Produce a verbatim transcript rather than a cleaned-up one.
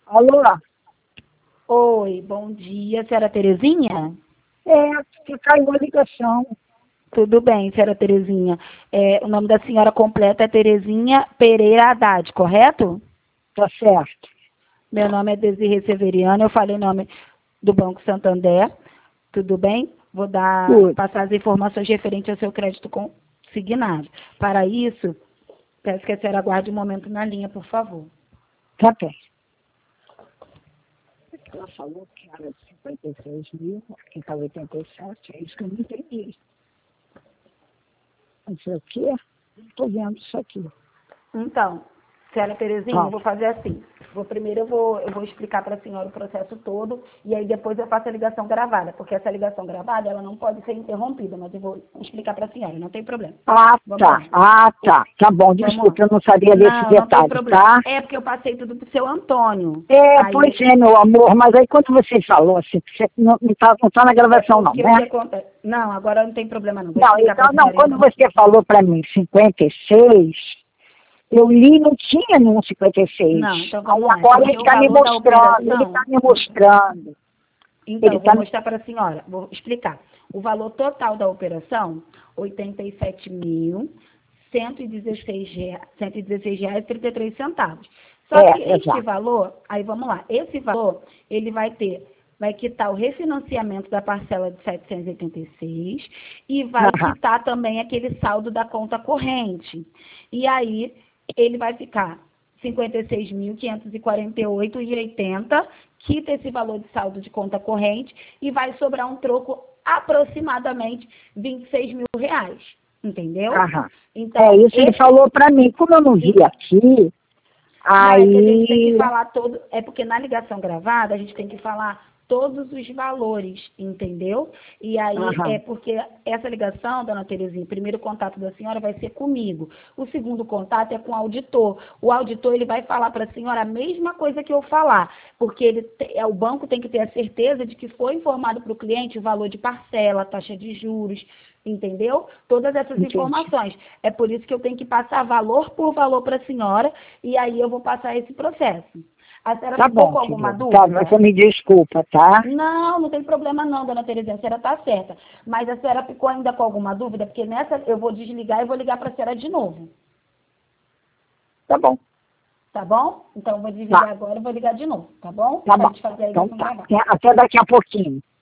Alô? Oi, bom dia, senhora Terezinha? É, que caiu a ligação. Tudo bem, senhora Terezinha. É, o nome da senhora completa é Terezinha Pereira Haddad, correto? Tá certo. Meu nome é Desirê Severiano, eu falei em nome do Banco Santander. Tudo bem? Vou dar, Tudo. passar as informações referentes ao seu crédito consignado. Para isso, peço que a senhora aguarde um momento na linha, por favor. Tá bem. Ela falou que era de cinquenta e seis mil, aqui está oitenta e sete, é isso que eu não entendi. Não sei o quê, estou vendo isso aqui. Então, senhora Terezinha, Tá. eu vou fazer assim. Vou, primeiro eu vou, eu vou explicar para a senhora o processo todo e aí depois eu faço a ligação gravada, porque essa ligação gravada ela não pode ser interrompida, mas eu vou explicar para a senhora, não tem problema. Ah, Vamos tá. lá. Ah, tá. Tá bom, Vamos desculpa, lá. eu não sabia desse Não, não tem detalhe, problema. tá? É porque eu passei tudo pro seu Antônio. É, Aí, pois é, meu amor, mas aí quando você falou assim, você não, não, tá, não tá na é gravação não, porque né? o que acontece... Não, agora não tem problema não. Vou Não, explicar para então a não, senhora quando então. você falou para mim cinquenta e seis, eu li, não tinha nenhum cinquenta e seis. Não, então Aí vamos lá. agora Porque ele o está me valor da mostrando, ele operação... está me mostrando. Então, Ele eu vou está mostrar para a senhora, vou explicar. O valor total da operação, oitenta e sete mil, cento e dezesseis reais e trinta e três centavos. Só É, que este exato. valor, aí vamos lá, esse valor, ele vai ter, vai quitar o refinanciamento da parcela de setecentos e oitenta e seis e vai Aham. quitar também aquele saldo da conta corrente. E aí, ele vai ficar cinquenta e seis mil, quinhentos e quarenta e oito reais e oitenta centavos, quita esse valor de saldo de conta corrente e vai sobrar um troco aproximadamente vinte e seis mil reais, entendeu? Aham. Então, É isso, ele esse, falou para mim, como eu não vi aqui, não, é que a gente tem que aí... falar todo, é porque na ligação gravada a gente tem que falar todos os valores, entendeu? E aí Aham. é porque essa ligação, dona Terezinha, o primeiro contato da senhora vai ser comigo. O segundo contato é com o auditor. O auditor ele vai falar para a senhora a mesma coisa que eu falar, porque ele te- é, o banco tem que ter a certeza de que foi informado para o cliente o valor de parcela, taxa de juros, entendeu? Todas essas Entendi. informações. É por isso que eu tenho que passar valor por valor para a senhora e aí eu vou passar esse processo. A senhora Tá ficou bom, com alguma querido. Tá, dúvida? você me desculpa, tá? Não, não tem problema não, dona Terezinha, a senhora está certa. Mas a senhora ficou ainda com alguma dúvida? Porque nessa eu vou desligar e vou ligar para a senhora de novo. Tá bom. Tá bom? Então eu vou desligar Tá, agora e vou ligar de novo, tá bom? tá Para a bom. gente fazer a Então ligação tá. gravada. Até até daqui a pouquinho.